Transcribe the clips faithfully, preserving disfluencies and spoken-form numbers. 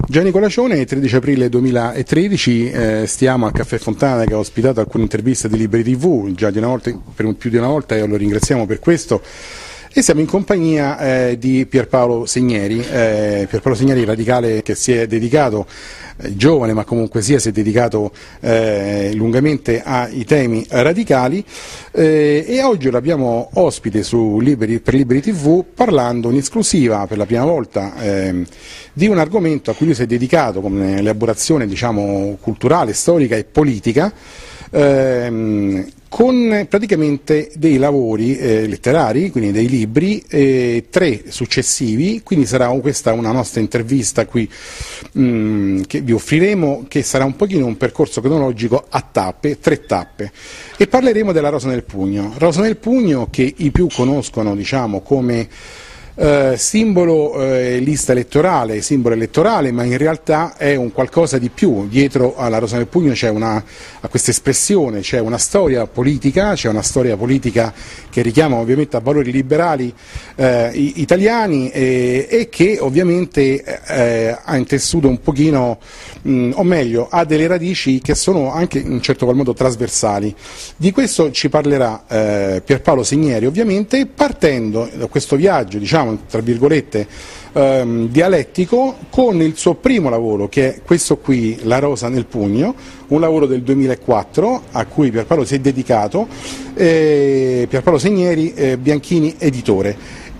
Gianni Colacione, tredici aprile duemilatredici, eh, stiamo al Caffè Fontana che ha ospitato alcune interviste di Liberi tivù, già di una volta, per un, più di una volta, e lo ringraziamo per questo. E siamo in compagnia eh, di Pierpaolo Segneri, eh, Pierpaolo Segneri, radicale che si è dedicato, eh, giovane ma comunque sia, si è dedicato eh, lungamente ai temi radicali eh, e oggi l'abbiamo ospite su Liberi, per Liberi tivù, parlando in esclusiva per la prima volta eh, di un argomento a cui lui si è dedicato come elaborazione, diciamo, culturale, storica e politica, ehm, con praticamente dei lavori eh, letterari, quindi dei libri, eh, tre successivi, quindi sarà questa una nostra intervista qui mh, che vi offriremo, che sarà un pochino un percorso cronologico a tappe, tre tappe, e parleremo della Rosa nel Pugno. Rosa nel Pugno che i più conoscono, diciamo, come Uh, simbolo uh, lista elettorale, simbolo elettorale, ma in realtà è un qualcosa di più. Dietro alla Rosa nel Pugno c'è una, a questa espressione c'è una storia politica, c'è una storia politica che richiama ovviamente a valori liberali uh, italiani e, e che ovviamente uh, ha intessuto un pochino, mh, o meglio, ha delle radici che sono anche in un certo qual modo trasversali. Di questo ci parlerà uh, Pierpaolo Segneri, ovviamente, partendo da questo viaggio, diciamo, tra virgolette, ehm, dialettico, con il suo primo lavoro, che è questo qui, La Rosa nel Pugno, un lavoro del duemilaquattro a cui Pierpaolo si è dedicato, eh, Pierpaolo Segneri, eh, Bianchini editore.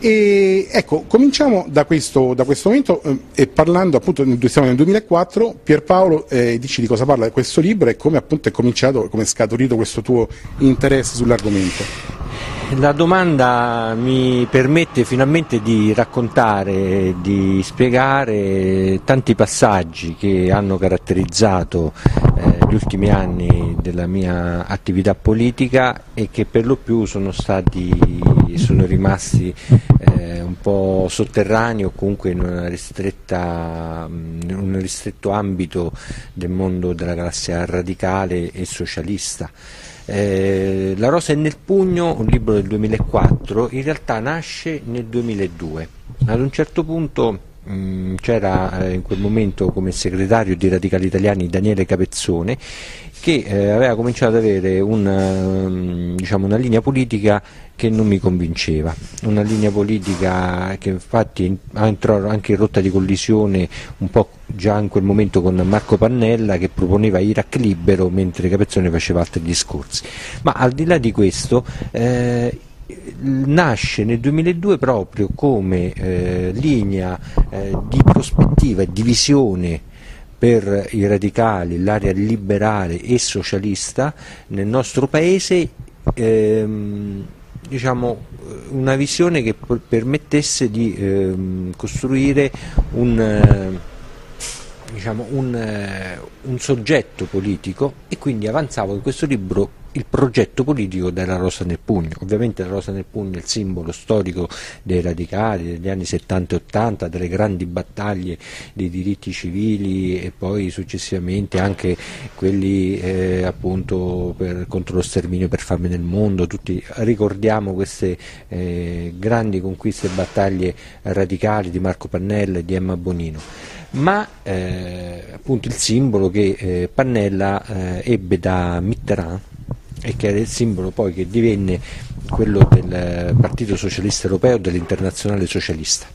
E ecco, cominciamo da questo, da questo momento eh, e parlando, appunto, siamo nel duemilaquattro, Pierpaolo, eh, dici di cosa parla questo libro e come appunto è cominciato, come è scaturito questo tuo interesse sull'argomento. La domanda mi permette finalmente di raccontare, di spiegare tanti passaggi che hanno caratterizzato eh, gli ultimi anni della mia attività politica e che per lo più sono stati, sono rimasti eh, un po' sotterranei o comunque in una ristretta, in un ristretto ambito del mondo della galassia radicale e socialista. Eh, La Rosa è nel Pugno, un libro del duemilaquattro, in realtà nasce nel duemiladue. Ad un certo punto mh, c'era eh, in quel momento come segretario di Radicali Italiani Daniele Capezzone, che eh, aveva cominciato ad avere una, diciamo, una linea politica che non mi convinceva, una linea politica che infatti entrò anche in rotta di collisione un po' già in quel momento con Marco Pannella, che proponeva Iraq libero mentre Capezzone faceva altri discorsi. Ma al di là di questo eh, nasce nel duemiladue proprio come eh, linea eh, di prospettiva e di visione per i radicali, l'area liberale e socialista nel nostro paese, ehm, diciamo, una visione che permettesse di ehm, costruire un, eh, diciamo, un, eh, un soggetto politico, e quindi avanzavo in questo libro il progetto politico della Rosa nel Pugno. Ovviamente la Rosa nel Pugno è il simbolo storico dei radicali degli anni settanta e ottanta, delle grandi battaglie dei diritti civili e poi successivamente anche quelli eh, appunto per, contro lo sterminio per fame nel mondo. Tutti ricordiamo queste eh, grandi conquiste e battaglie radicali di Marco Pannella e di Emma Bonino. Ma eh, appunto il simbolo che eh, Pannella eh, ebbe da Mitterrand, e che era il simbolo poi che divenne quello del Partito Socialista Europeo, dell'Internazionale Socialista.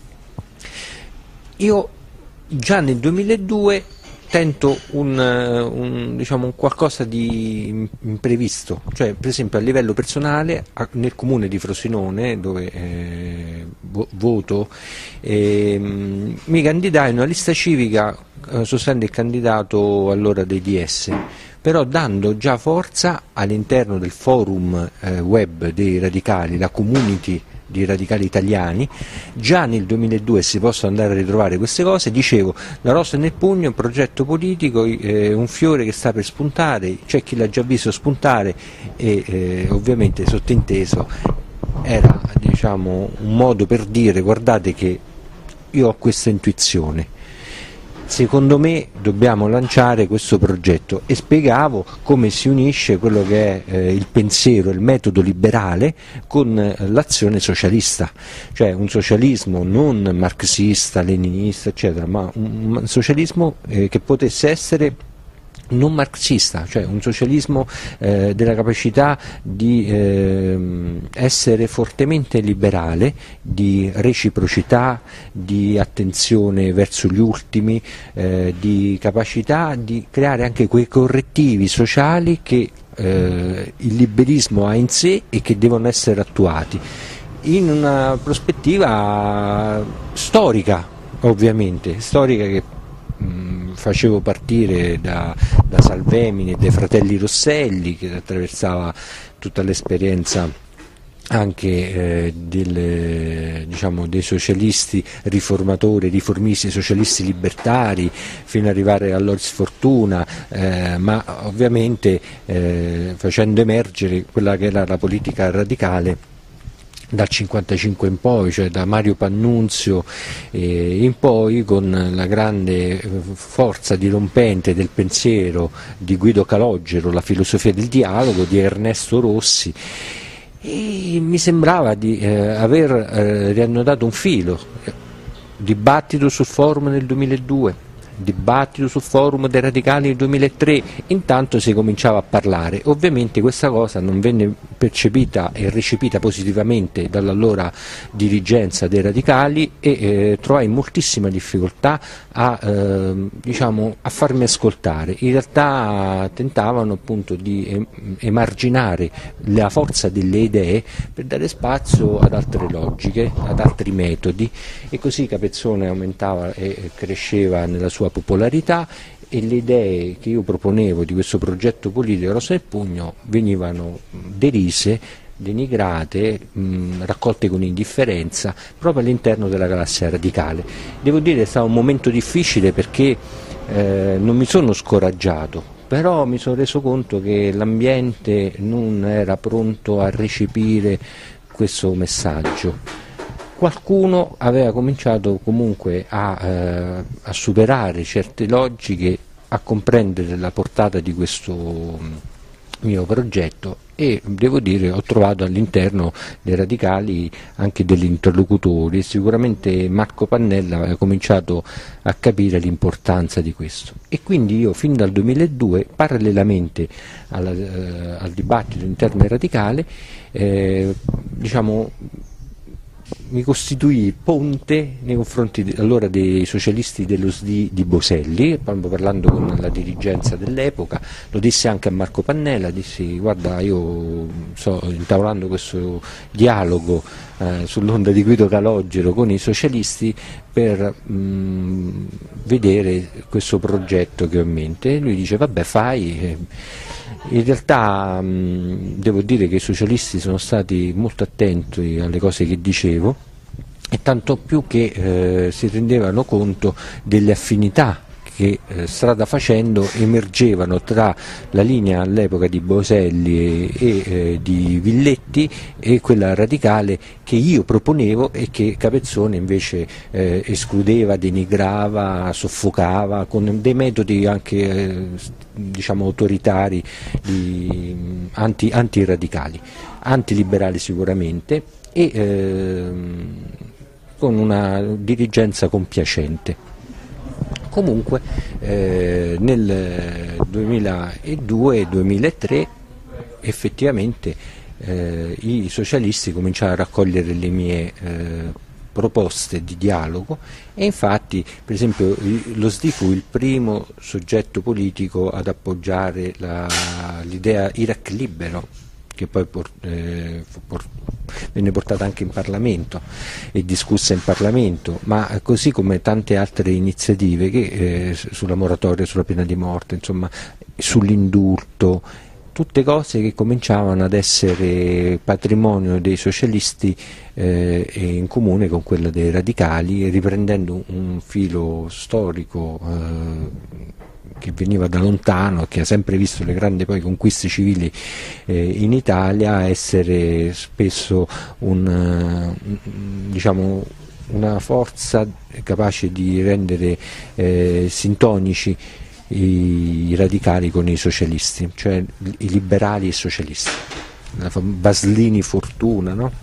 Io già nel duemiladue tento un, un, diciamo, un qualcosa di imprevisto, cioè per esempio a livello personale nel comune di Frosinone, dove eh, voto, eh, mi candidai in una lista civica eh, sostenendo il candidato allora dei D S, però dando già forza all'interno del forum eh, web dei radicali, la community di radicali italiani. Già nel duemiladue si possono andare a ritrovare queste cose. Dicevo, La Rosa nel Pugno è un progetto politico, eh, un fiore che sta per spuntare, c'è chi l'ha già visto spuntare e eh, ovviamente sottinteso era, diciamo, un modo per dire: guardate che io ho questa intuizione. secondo me dobbiamo lanciare questo progetto, e spiegavo come si unisce quello che è eh, il pensiero, il metodo liberale con eh, l'azione socialista, cioè un socialismo non marxista, leninista eccetera, ma un, un socialismo eh, che potesse essere non marxista, cioè un socialismo eh, della capacità di eh, essere fortemente liberale, di reciprocità, di attenzione verso gli ultimi, eh, di capacità di creare anche quei correttivi sociali che eh, il liberismo ha in sé e che devono essere attuati in una prospettiva storica, ovviamente, storica che facevo partire da, da Salvemini e dai fratelli Rosselli, che attraversava tutta l'esperienza anche eh, del, diciamo, dei socialisti riformatori, riformisti, socialisti libertari, fino ad arrivare a Loris Fortuna, eh, ma ovviamente eh, facendo emergere quella che era la politica radicale dal cinquantacinque in poi, cioè da Mario Pannunzio eh, in poi, con la grande forza dirompente del pensiero di Guido Calogero, la filosofia del dialogo di Ernesto Rossi, e mi sembrava di eh, aver eh, riannodato un filo. Dibattito sul forum nel duemiladue, dibattito sul forum dei radicali nel duemilatré, intanto si cominciava a parlare. Ovviamente questa cosa non venne percepita e recepita positivamente dall'allora dirigenza dei radicali e eh, trovai moltissima difficoltà a, eh, diciamo, a farmi ascoltare. In realtà tentavano appunto di emarginare la forza delle idee per dare spazio ad altre logiche, ad altri metodi, e così Capezzone aumentava e cresceva nella sua popolarità, e le idee che io proponevo di questo progetto politico Rosa del Pugno venivano derise, denigrate, mh, raccolte con indifferenza proprio all'interno della galassia radicale. Devo dire che è stato un momento difficile perché eh, non mi sono scoraggiato, però mi sono reso conto che l'ambiente non era pronto a recepire questo messaggio. Qualcuno aveva cominciato comunque a, eh, a superare certe logiche, a comprendere la portata di questo mio progetto, e devo dire ho trovato all'interno dei radicali anche degli interlocutori, e sicuramente Marco Pannella aveva cominciato a capire l'importanza di questo, e quindi io fin dal duemiladue, parallelamente alla, eh, al dibattito interno ai radicali, eh, diciamo mi costituì il ponte nei confronti de, allora dei socialisti dello S D I di Boselli, proprio parlando con la dirigenza dell'epoca. Lo dissi anche a Marco Pannella, dissi: guarda, io sto intavolando questo dialogo eh, sull'onda di Guido Calogero con i socialisti per mh, vedere questo progetto che ho in mente. E lui dice: vabbè, fai. In realtà mh, devo dire che i socialisti sono stati molto attenti alle cose che dicevo, e tanto più che eh, si rendevano conto delle affinità che eh, strada facendo emergevano tra la linea all'epoca di Boselli e, e eh, di Villetti e quella radicale che io proponevo e che Capezzone invece eh, escludeva, denigrava, soffocava con dei metodi anche eh, diciamo autoritari, di, anti, antiradicali, antiliberali sicuramente, e eh, con una dirigenza compiacente. Comunque eh, nel duemiladue duemilatré effettivamente eh, i socialisti cominciarono a raccogliere le mie eh, proposte di dialogo, e infatti per esempio lo S D I fu il primo soggetto politico ad appoggiare la, l'idea Iraq libero, che poi por, eh, por, venne portata anche in Parlamento e discussa in Parlamento, ma così come tante altre iniziative che, eh, sulla moratoria, sulla pena di morte, insomma, sull'indulto, tutte cose che cominciavano ad essere patrimonio dei socialisti eh, in comune con quella dei radicali, riprendendo un filo storico eh, che veniva da lontano, che ha sempre visto le grandi poi conquiste civili eh, in Italia essere spesso un, uh, diciamo, una forza capace di rendere eh, sintonici i, i radicali con i socialisti, cioè i liberali e i socialisti. La Baslini Fortuna, no?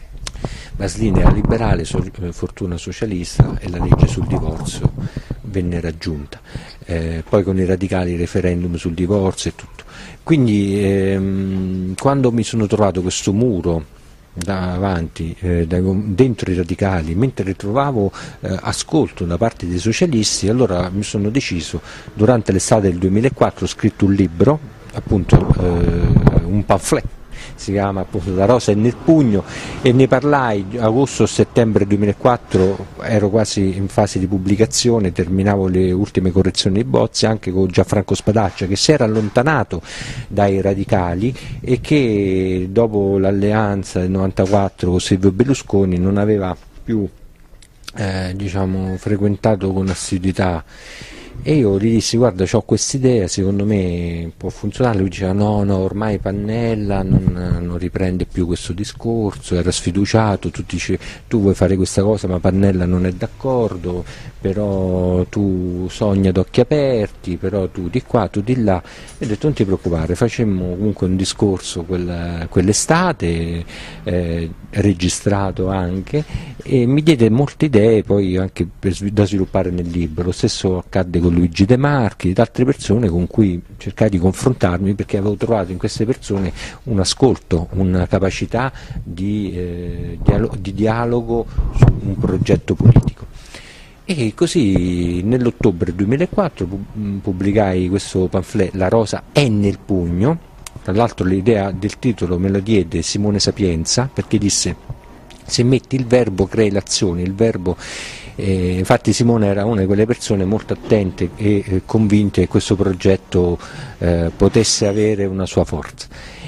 Baslini era liberale, so, Fortuna socialista, e la legge sul divorzio venne raggiunta. Eh, poi con i radicali il referendum sul divorzio e tutto. Quindi ehm, quando mi sono trovato questo muro davanti, eh, dentro i radicali, mentre trovavo eh, ascolto da parte dei socialisti, allora mi sono deciso, durante l'estate del duemilaquattro ho scritto un libro, appunto eh, un pamphlet, si chiama appunto La rosa è nel pugno, e ne parlai agosto-settembre duemilaquattro, ero quasi in fase di pubblicazione, terminavo le ultime correzioni di bozze anche con Gianfranco Spadaccia, che si era allontanato dai radicali e che dopo l'alleanza del novantaquattro con Silvio Berlusconi non aveva più eh, diciamo, frequentato con assiduità. E io gli dissi: guarda, ho quest'idea, secondo me può funzionare. Lui diceva: no, no, ormai Pannella non, non riprende più questo discorso, era sfiduciato, tu dici tu vuoi fare questa cosa ma Pannella non è d'accordo, però tu sogna ad occhi aperti, però tu di qua, tu di là. E ho detto: non ti preoccupare, facemmo comunque un discorso quel, quell'estate, eh, registrato anche, e mi diede molte idee poi anche per, da sviluppare nel libro. Lo stesso accadde con Luigi De Marchi, ed altre persone con cui cercai di confrontarmi, perché avevo trovato in queste persone un ascolto, una capacità di, eh, dialo- di dialogo su un progetto politico. E così nell'ottobre duemilaquattro pubblicai questo pamphlet La rosa è nel pugno. Tra l'altro l'idea del titolo me la diede Simone Sapienza, perché disse: se metti il verbo crei l'azione, il verbo Eh, infatti Simone era una di quelle persone molto attente e eh, convinte che questo progetto eh, potesse avere una sua forza.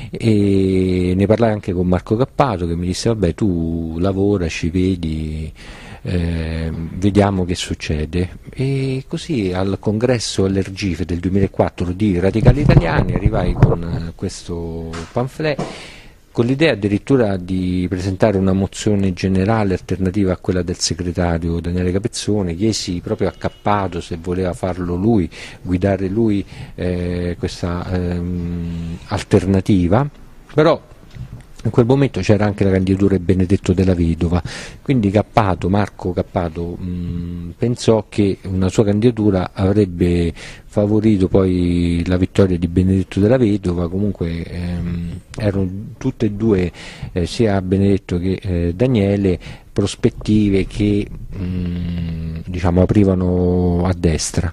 E ne parlai anche con Marco Cappato, che mi disse: vabbè, tu lavora, ci vedi, eh, vediamo che succede. E così al congresso all'Ergife del duemilaquattro di Radicali Italiani arrivai con eh, questo pamphlet, con l'idea addirittura di presentare una mozione generale alternativa a quella del segretario Daniele Capezzone. Chiesi proprio a Cappato se voleva farlo lui, guidare lui eh, questa ehm, alternativa, però in quel momento c'era anche la candidatura di Benedetto Della Vedova, quindi Cappato, Marco Cappato mh, pensò che una sua candidatura avrebbe favorito poi la vittoria di Benedetto Della Vedova. Comunque ehm, erano tutte e due, eh, sia Benedetto che eh, Daniele, prospettive che mh, diciamo aprivano a destra.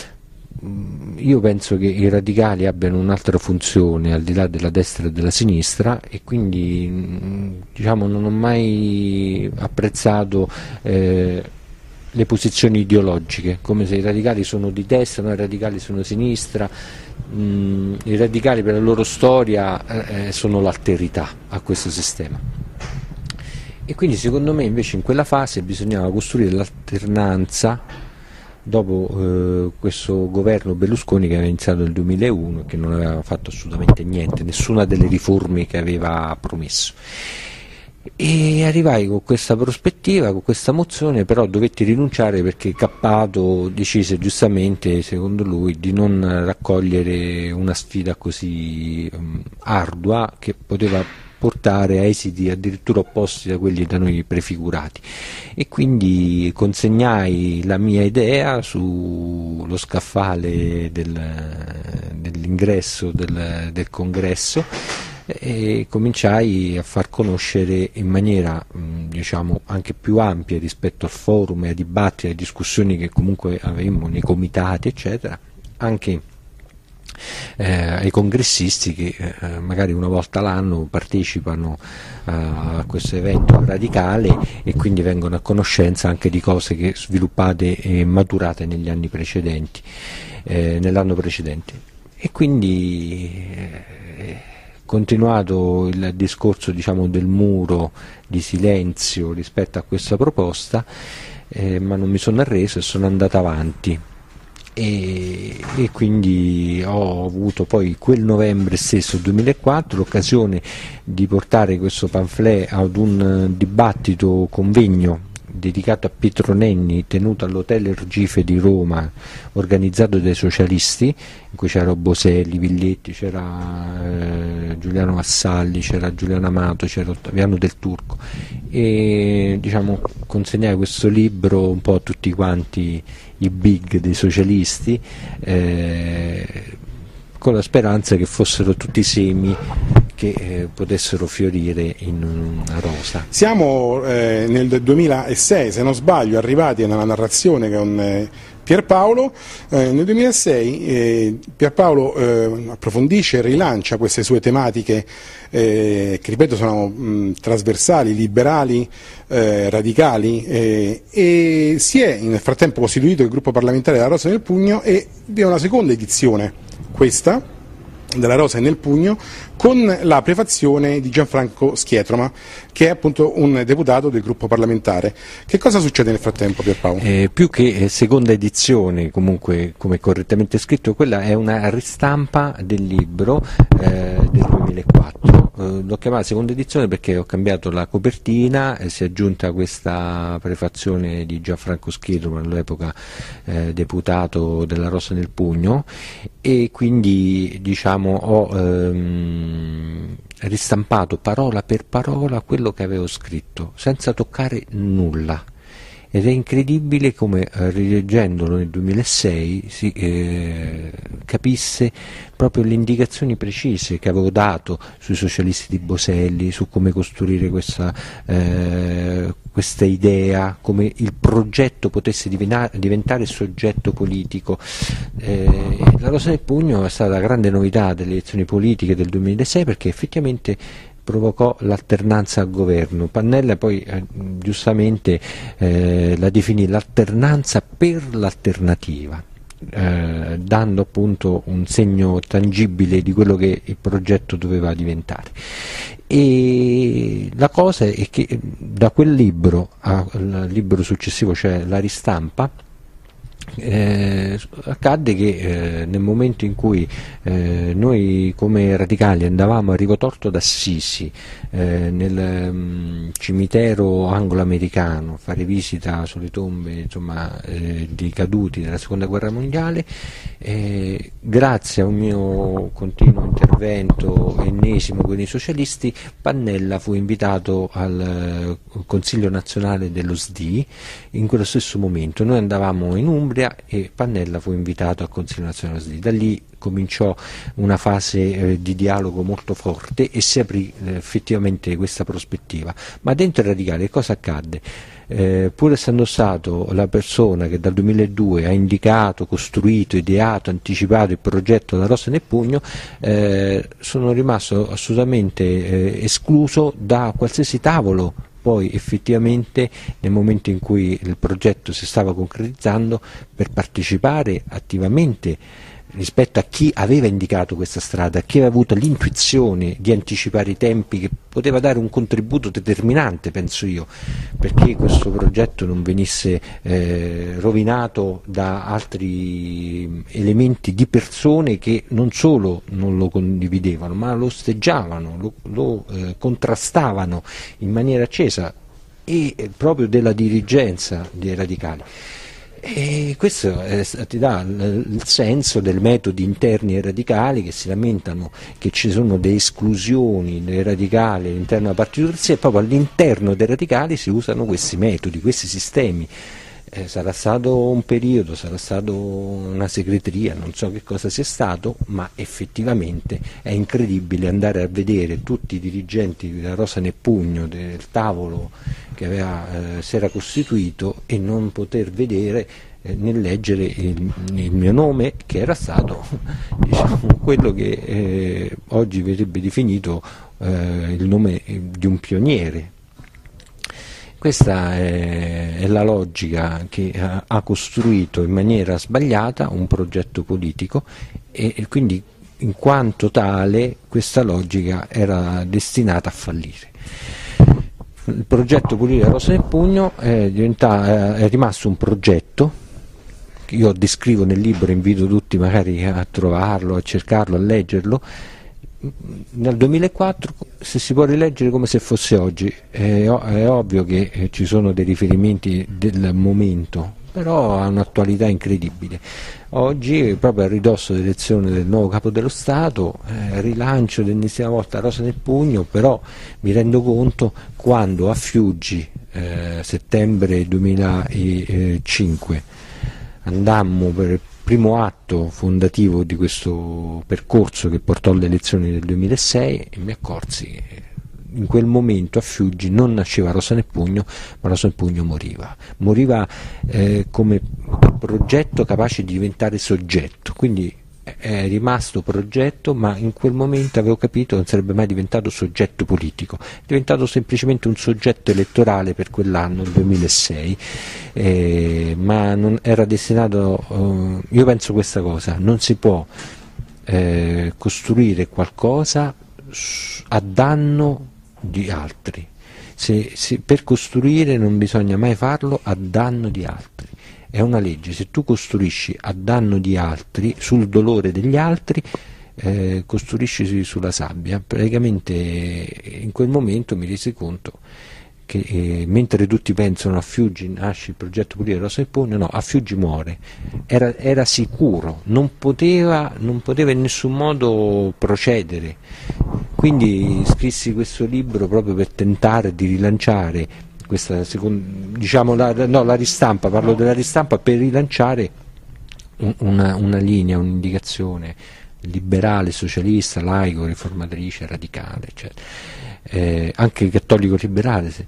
Io penso che i radicali abbiano un'altra funzione al di là della destra e della sinistra, e quindi diciamo non ho mai apprezzato eh, le posizioni ideologiche, come se i radicali sono di destra, no, i radicali sono di sinistra. Mm, i radicali per la loro storia eh, sono l'alterità a questo sistema. E quindi secondo me invece in quella fase bisognava costruire l'alternanza dopo eh, questo governo Berlusconi, che aveva iniziato nel duemilauno e che non aveva fatto assolutamente niente, nessuna delle riforme che aveva promesso. E arrivai con questa prospettiva, con questa mozione, però dovetti rinunciare perché Cappato decise giustamente, secondo lui, di non raccogliere una sfida così um, ardua, che poteva portare a esiti addirittura opposti da quelli da noi prefigurati, e quindi consegnai la mia idea sullo scaffale del, dell'ingresso del, del congresso, e cominciai a far conoscere in maniera diciamo anche più ampia rispetto al forum e ai dibattiti, alle discussioni che comunque avevamo nei comitati eccetera, anche Eh, ai congressisti che eh, magari una volta l'anno partecipano uh, a questo evento radicale, e quindi vengono a conoscenza anche di cose che sviluppate e maturate negli anni precedenti, eh, nell'anno precedente. E quindi eh, continuato il discorso diciamo del muro di silenzio rispetto a questa proposta, eh, ma non mi sono arreso e sono andato avanti. E, e quindi ho avuto poi quel novembre stesso duemilaquattro l'occasione di portare questo pamphlet ad un dibattito convegno dedicato a Pietro Nenni, tenuto all'Hotel Ergife di Roma, organizzato dai socialisti, in cui c'era Boselli, Villetti, c'era eh, Giuliano Vassalli, c'era Giuliano Amato, c'era Ottaviano Del Turco, e diciamo consegnai questo libro un po' a tutti quanti i big dei socialisti, eh, con la speranza che fossero tutti semi che eh, potessero fiorire in una rosa. Siamo eh, nel duemilasei, se non sbaglio, arrivati nella narrazione con eh, Pierpaolo. Eh, nel duemilasei eh, Pierpaolo eh, approfondisce e rilancia queste sue tematiche eh, che, ripeto, sono mh, trasversali, liberali, eh, radicali, eh, e si è nel frattempo costituito il gruppo parlamentare della Rosa nel Pugno, e vi è una seconda edizione, questa della Rosa nel Pugno, con la prefazione di Gianfranco Schietroma, che è appunto un deputato del gruppo parlamentare. Che cosa succede nel frattempo, Pierpaolo? Eh, più che eh, seconda edizione, comunque, come correttamente scritto, quella è una ristampa del libro eh, del duemilaquattro. Eh, l'ho chiamata seconda edizione perché ho cambiato la copertina, eh, si è aggiunta questa prefazione di Gianfranco Schietroma, all'epoca eh, deputato della Rosa nel Pugno, e quindi diciamo ho ehm, ristampato parola per parola quello che avevo scritto, senza toccare nulla. Ed è incredibile come, eh, rileggendolo nel duemilasei, si eh, capisse proprio le indicazioni precise che avevo dato sui socialisti di Boselli, su come costruire questa, eh, questa idea, come il progetto potesse diventare soggetto politico. Eh, la Rosa nel Pugno è stata la grande novità delle elezioni politiche del duemilasei, perché effettivamente provocò l'alternanza al governo. Pannella poi eh, giustamente eh, la definì l'alternanza per l'alternativa, eh, dando appunto un segno tangibile di quello che il progetto doveva diventare. E la cosa è che da quel libro al libro successivo, cioè la ristampa, Eh, accadde che eh, nel momento in cui eh, noi come radicali andavamo a Rigotorto d'Assisi, eh, nel um, cimitero anglo-americano, a fare visita sulle tombe, insomma, eh, dei caduti della seconda guerra mondiale, eh, grazie a un mio continuo intervento ennesimo con i socialisti, Pannella fu invitato al uh, Consiglio nazionale dello S D I. In quello stesso momento noi andavamo in Umbria e Pannella fu invitato al Consiglio nazionale dello S D I. Da lì cominciò una fase eh, di dialogo molto forte e si aprì eh, effettivamente questa prospettiva. Ma dentro i radicali cosa accadde? Eh, pur essendo stato la persona che dal duemiladue ha indicato, costruito, ideato, anticipato il progetto della Rosa nel Pugno, eh, sono rimasto assolutamente eh, escluso da qualsiasi tavolo. Poi effettivamente nel momento in cui il progetto si stava concretizzando, per partecipare attivamente rispetto a chi aveva indicato questa strada, a chi aveva avuto l'intuizione di anticipare i tempi, che poteva dare un contributo determinante, penso io, perché questo progetto non venisse eh, rovinato da altri elementi di persone che non solo non lo condividevano, ma lo osteggiavano, lo, lo eh, contrastavano in maniera accesa, e eh, proprio della dirigenza dei radicali. E questo eh, ti dà l- il senso del metodi interni ai radicali, che si lamentano che ci sono delle esclusioni dei radicali all'interno della partitocrazia, e proprio all'interno dei radicali si usano questi metodi, questi sistemi. Eh, sarà stato un periodo, sarà stato una segreteria, non so che cosa sia stato, ma effettivamente è incredibile andare a vedere tutti i dirigenti della Rosa nel Pugno, del tavolo che aveva, eh, si era costituito, e non poter vedere eh, nel leggere il, il mio nome, che era stato diciamo, quello che eh, oggi verrebbe definito eh, il nome di un pioniere. Questa è, è la logica che ha, ha costruito in maniera sbagliata un progetto politico, e, e quindi in quanto tale questa logica era destinata a fallire. Il progetto politico della Rosa nel Pugno è, è rimasto un progetto che io descrivo nel libro, invito tutti magari a trovarlo, a cercarlo, a leggerlo, nel duemilaquattro, se si può rileggere come se fosse oggi, è, è ovvio che eh, ci sono dei riferimenti del momento, però ha un'attualità incredibile. Oggi, proprio a ridosso dell'elezione del nuovo capo dello Stato, eh, rilancio l'ennesima volta Rosa nel pugno, però mi rendo conto quando a Fiuggi, eh, settembre duemilacinque, andammo per il primo atto fondativo di questo percorso che portò alle elezioni del duemilasei, e mi accorsi che in quel momento a Fiuggi non nasceva Rosa nel pugno, ma Rosa nel pugno moriva, moriva eh, come progetto capace di diventare soggetto, quindi è rimasto progetto, ma in quel momento avevo capito che non sarebbe mai diventato soggetto politico, è diventato semplicemente un soggetto elettorale per quell'anno, il duemilasei, eh, ma non era destinato, eh, io penso questa cosa, non si può eh, costruire qualcosa a danno di altri, se, se, per costruire non bisogna mai farlo a danno di altri. È una legge, se tu costruisci a danno di altri, sul dolore degli altri, eh, costruisci sulla sabbia. Praticamente in quel momento mi resi conto che eh, mentre tutti pensano a Fiuggi nasce il progetto politico Rosa nel pugno, no, a Fiuggi muore, era, era sicuro, non poteva, non poteva in nessun modo procedere. Quindi scrissi questo libro proprio per tentare di rilanciare questa seconda, diciamo la, no, la ristampa, parlo della ristampa per rilanciare un, una, una linea, un'indicazione liberale, socialista, laico, riformatrice, radicale, eccetera. Eh, anche cattolico liberale, se,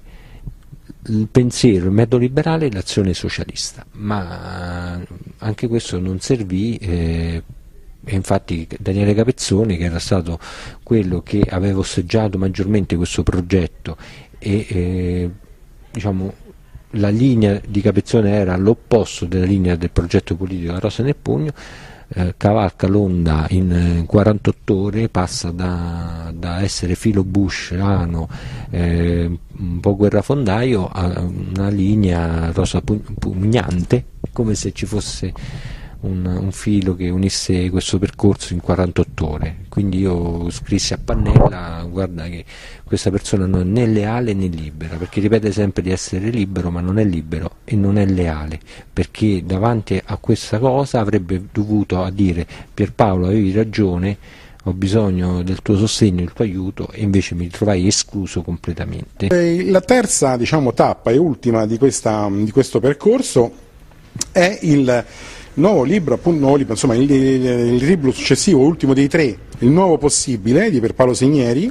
il pensiero, il metodo liberale e l'azione socialista, ma anche questo non servì. Eh, E infatti Daniele Capezzoni, che era stato quello che aveva osteggiato maggiormente questo progetto, e eh, diciamo la linea di Capezzone era all'opposto della linea del progetto politico della Rosa nel pugno, eh, cavalca l'onda in eh, quarantotto ore, passa da, da essere filo bushiano, eh, un po' guerrafondaio, a una linea rosa pugnante, come se ci fosse Un, un filo che unisse questo percorso in quarantotto ore. Quindi io scrissi a Pannella: guarda che questa persona non è né leale né libera, perché ripete sempre di essere libero, ma non è libero e non è leale, perché davanti a questa cosa avrebbe dovuto dire: Pierpaolo, avevi ragione, ho bisogno del tuo sostegno, del tuo aiuto, e invece mi trovai escluso completamente. La terza, diciamo, tappa e ultima di, questa, di questo percorso è il nuovo libro, appunto, nuovo libro, insomma, il, il, il libro successivo, ultimo dei tre, Il nuovo possibile, di Pierpaolo Segneri,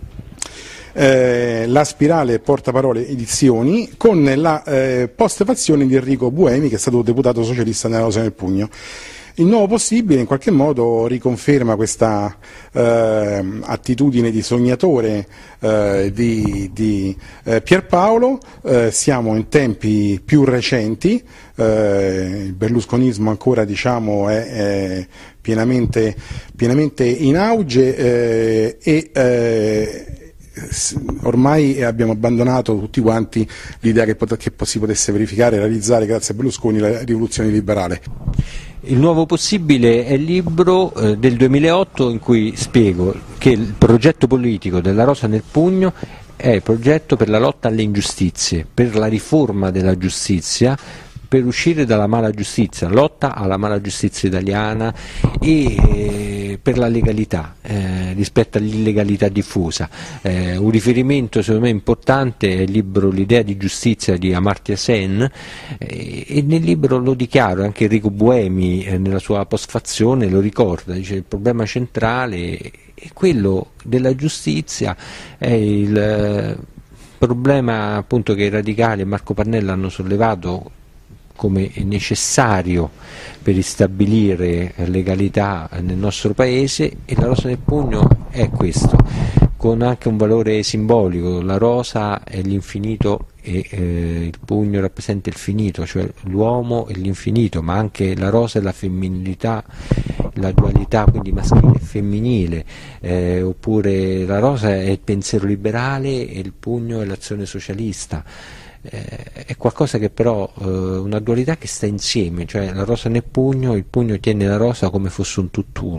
eh, La spirale portaparole edizioni, con la eh, postfazione di Enrico Buemi, che è stato deputato socialista nella Rosa nel pugno. Il nuovo possibile in qualche modo riconferma questa eh, attitudine di sognatore eh, di, di eh, Pierpaolo. Eh, siamo in tempi più recenti, eh, il berlusconismo ancora, diciamo, è, è pienamente, pienamente in auge eh, e eh, ormai abbiamo abbandonato tutti quanti l'idea che, pot- che si potesse verificare e realizzare grazie a Berlusconi la rivoluzione liberale. Il nuovo possibile è il libro eh, del duemilaotto in cui spiego che il progetto politico della Rosa nel pugno è il progetto per la lotta alle ingiustizie, per la riforma della giustizia, per uscire dalla mala giustizia, lotta alla mala giustizia italiana e eh, per la legalità eh, rispetto all'illegalità diffusa. Eh, un riferimento secondo me importante è il libro L'idea di giustizia di Amartya Sen, eh, e nel libro lo dichiaro, anche Enrico Buemi eh, nella sua postfazione lo ricorda, dice: il problema centrale è quello della giustizia, è il eh, problema appunto che i radicali e Marco Pannella hanno sollevato come necessario per ristabilire legalità nel nostro paese, e la Rosa nel pugno è questo, con anche un valore simbolico. La rosa è l'infinito e eh, il pugno rappresenta il finito, cioè l'uomo e l'infinito, ma anche la rosa è la femminilità, la dualità, quindi maschile e femminile, eh, oppure la rosa è il pensiero liberale e il pugno è l'azione socialista. È qualcosa che però, eh, una dualità che sta insieme, cioè la rosa nel pugno, il pugno tiene la rosa come fosse un tutt'uno,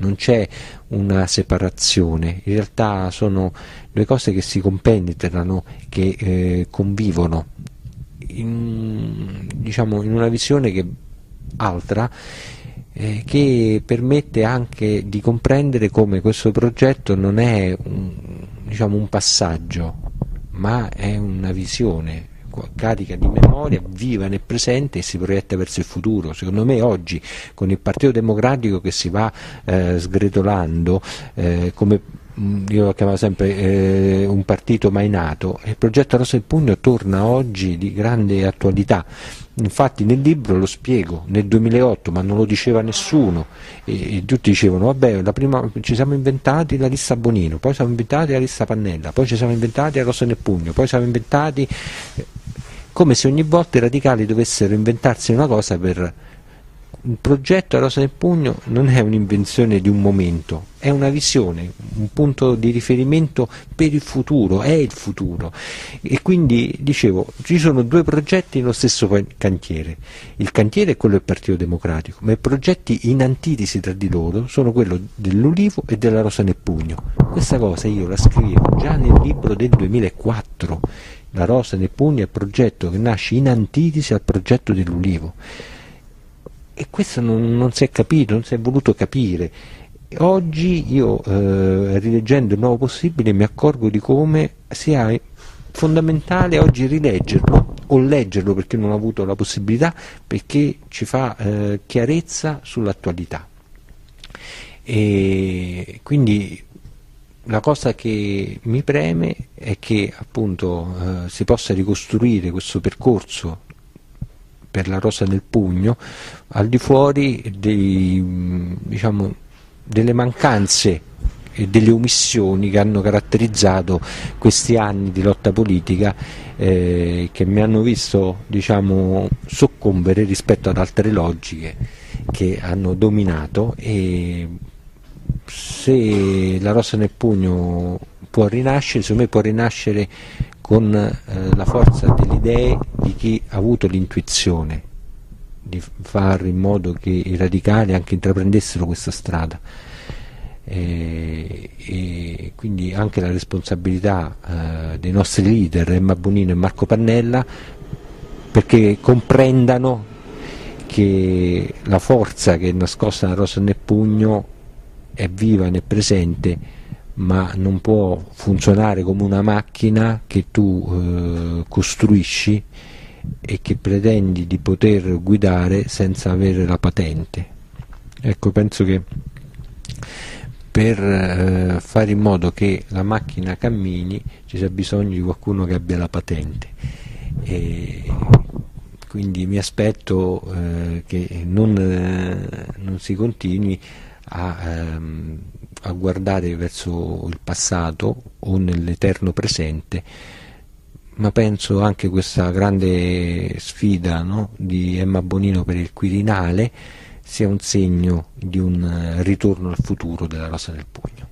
non c'è una separazione, in realtà sono due cose che si compenetrano, che eh, convivono in, diciamo, in una visione che altra, eh, che permette anche di comprendere come questo progetto non è un, diciamo, un passaggio, ma è una visione carica di memoria, viva nel presente e si proietta verso il futuro. Secondo me oggi, con il Partito Democratico che si va eh, sgretolando, eh, come io lo chiamavo sempre eh, un partito mai nato, il progetto Rosa del Pugno torna oggi di grande attualità. Infatti nel libro lo spiego, nel duemilaotto, ma non lo diceva nessuno, e, e tutti dicevano vabbè, la prima, ci siamo inventati la lista Bonino, poi siamo inventati la lista Pannella, poi ci siamo inventati la Rosa nel Pugno, poi siamo inventati, come se ogni volta i radicali dovessero inventarsi una cosa. Per il progetto Rosa nel Pugno non è un'invenzione di un momento, è una visione, un punto di riferimento per il futuro, è il futuro. E quindi dicevo, ci sono due progetti nello stesso cantiere, il cantiere è quello del Partito Democratico, ma i progetti in antitesi tra di loro sono quello dell'Ulivo e della Rosa nel Pugno. Questa cosa io la scrivevo già nel libro del duemilaquattro, la Rosa nel Pugno è il progetto che nasce in antitesi al progetto dell'Ulivo. E questo non, non si è capito, non si è voluto capire. Oggi io, eh, rileggendo il Nuovo Possibile, mi accorgo di come sia fondamentale oggi rileggerlo o leggerlo, perché non ho avuto la possibilità, perché ci fa eh, chiarezza sull'attualità. E quindi la cosa che mi preme è che appunto eh, si possa ricostruire questo percorso per la Rosa nel Pugno al di fuori dei, diciamo, delle mancanze e delle omissioni che hanno caratterizzato questi anni di lotta politica, eh, che mi hanno visto, diciamo, soccombere rispetto ad altre logiche che hanno dominato. E se la Rosa nel Pugno può rinascere, secondo me può rinascere con eh, la forza delle idee di chi ha avuto l'intuizione di fare in modo che i radicali anche intraprendessero questa strada, e, e quindi anche la responsabilità eh, dei nostri leader Emma Bonino e Marco Pannella, perché comprendano che la forza che è nascosta nella Rosa nel Pugno è viva nel presente, ma non può funzionare come una macchina che tu eh, costruisci e che pretendi di poter guidare senza avere la patente. Ecco, penso che per eh, fare in modo che la macchina cammini ci sia bisogno di qualcuno che abbia la patente, e quindi mi aspetto eh, che non, eh, non si continui a, ehm, a guardare verso il passato o nell'eterno presente, ma penso anche questa grande sfida, no, di Emma Bonino per il Quirinale sia un segno di un ritorno al futuro della Rosa nel Pugno.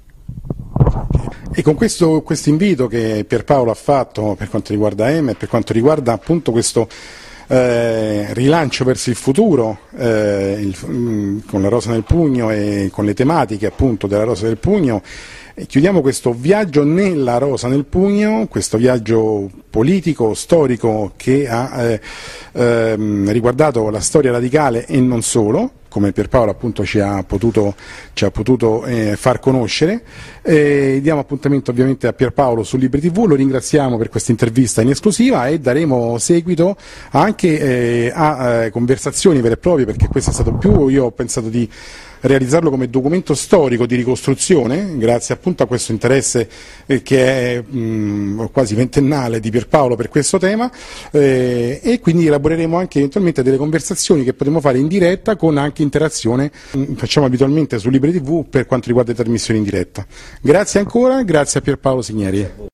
E con questo questo invito che Pierpaolo ha fatto per quanto riguarda Emma e per quanto riguarda appunto questo Eh, rilancio verso il futuro, eh, il, mh, con la Rosa nel Pugno e con le tematiche appunto della Rosa del Pugno, e chiudiamo questo viaggio nella Rosa nel Pugno, questo viaggio politico, storico, che ha eh, ehm, riguardato la storia radicale e non solo, come Pierpaolo appunto ci ha potuto, ci ha potuto eh, far conoscere. Eh, diamo appuntamento ovviamente a Pierpaolo su Libri tivù, lo ringraziamo per questa intervista in esclusiva e daremo seguito anche eh, a eh, conversazioni vere e proprie, perché questo è stato più, io ho pensato di realizzarlo come documento storico di ricostruzione, grazie appunto a questo interesse eh, che è mh, quasi ventennale di Pierpaolo per questo tema, eh, e quindi elaboreremo anche eventualmente delle conversazioni che potremo fare in diretta, con anche interazione, mh, facciamo abitualmente su Libri tivù per quanto riguarda le trasmissioni in diretta. Grazie ancora, grazie a Pierpaolo Signeri.